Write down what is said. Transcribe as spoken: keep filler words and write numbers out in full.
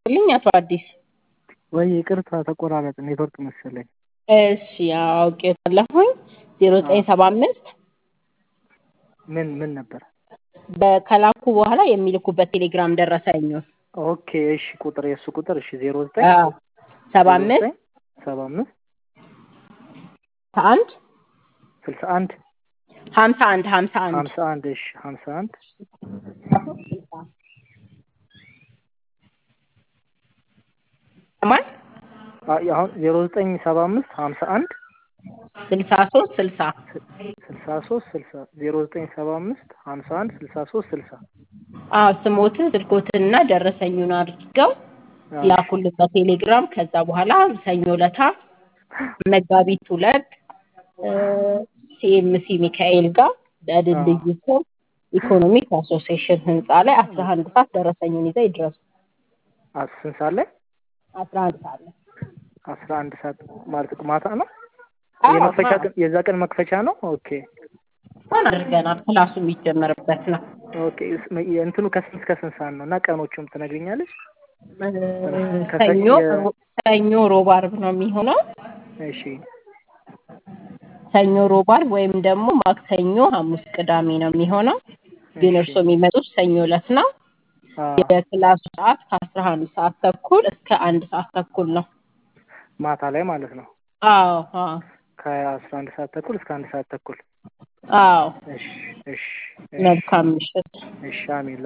ልኝ አቶ አዲስ ወይ ይቅርታ ተቆራረጠ ኔትወርክ መሰለኝ። እሺ አውቄታለሁኝ ዜሮ ዘጠኝ ሰባ አምስት ምን ምን ነበር? በከላኩ በኋላ የሚልኩበት ቴሌግራም ደረሰኝ። ኦኬ እሺ ቁጥር የሱ ቁጥር እሺ ዜሮ ዘጠኝ አዎ ሰባ አምስት ሰባ አምስት አንድ ስልሳ አንድ ሀምሳ አንድ ሀምሳ አንድ ሀምሳ አንድ እሺ ሀምሳ አንድ ማን አሁን ዜሮ ዘጠኝ ሰባ አምስት ሀምሳ አንድ ስልሳ ሶስት ስልሳ ስልሳ ሶስት ስልሳ ዜሮ ዘጠኝ ሰባ አምስት ሀምሳ አንድ ስልሳ ሶስት ስልሳ አዎ ስሞትን ስልኮትንና ደረሰኙን አድርገው ላኩልን በቴሌግራም። ከዛ በኋላ ሰኞ ለታ መጋቢት ሁለት ሲኤምሲ ሚካኤል ጋር በድልድዩ ስር ኢኮኖሚክ አሶሲዬሽን ህንጻ ላይ አስራ አንድ ሰዓት ደረሰኙን ይዘው ይድረሱ። አስር ሰዓት ላይ አስራ አንድ ሰዓት ላይ አስራ አንድ ሰዓት ማለት ማታ ነው። የመክፈቻ ቀን የዛ ቀን መክፈቻ ነው። ኦኬ አሁን አድርገናል። ክላሱ የሚጀመርበት ነው። ኦኬ እንትኑ ከስንት እስከ ስንት ሰዓት ነው? እና ቀኖቹም ትነግሪኛለሽ? ሰኞ ሰኞ ሮብ ዓርብ ነው የሚሆነው። እሺ ሰኞ ሮብ ዓርብ ወይም ደግሞ ማክሰኞ ሐሙስ ቅዳሜ ነው የሚሆነው። ግን እርሶ የሚመጡት ሰኞ ዕለት ነው። የክላሱ ሰዓት ከአስራ አንድ ሰዓት ተኩል እስከ አንድ ሰዓት ተኩል ነው። ማታ ላይ ማለት ነው። አዎ አዎ ከአስራ አንድ ሰዓት ተኩል እስከ አንድ ሰዓት ተኩል። አዎ እሺ እሺ መልካም ምሽት። እሺ አሜን።